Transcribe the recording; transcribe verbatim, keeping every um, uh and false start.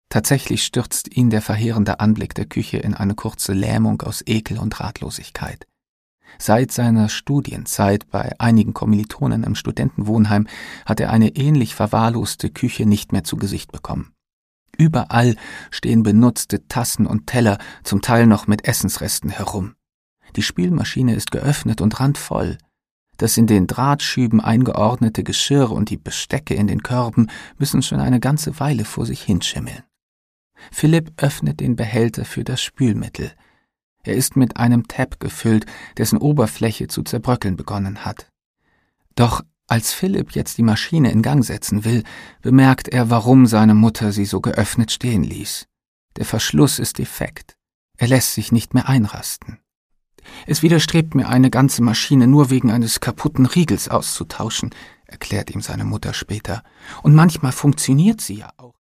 Tatsächlich stürzt ihn der verheerende Anblick der Küche in eine kurze Lähmung aus Ekel und Ratlosigkeit. Seit seiner Studienzeit bei einigen Kommilitonen im Studentenwohnheim hat er eine ähnlich verwahrloste Küche nicht mehr zu Gesicht bekommen. Überall stehen benutzte Tassen und Teller, zum Teil noch mit Essensresten, herum. Die Spülmaschine ist geöffnet und randvoll. Das in den Drahtschüben eingeordnete Geschirr und die Bestecke in den Körben müssen schon eine ganze Weile vor sich hinschimmeln. Philipp öffnet den Behälter für das Spülmittel. Er ist mit einem Tab gefüllt, dessen Oberfläche zu zerbröckeln begonnen hat. Doch als Philipp jetzt die Maschine in Gang setzen will, bemerkt er, warum seine Mutter sie so geöffnet stehen ließ. Der Verschluss ist defekt. Er lässt sich nicht mehr einrasten. »Es widerstrebt mir, eine ganze Maschine nur wegen eines kaputten Riegels auszutauschen«, erklärt ihm seine Mutter später. »Und manchmal funktioniert sie ja auch.«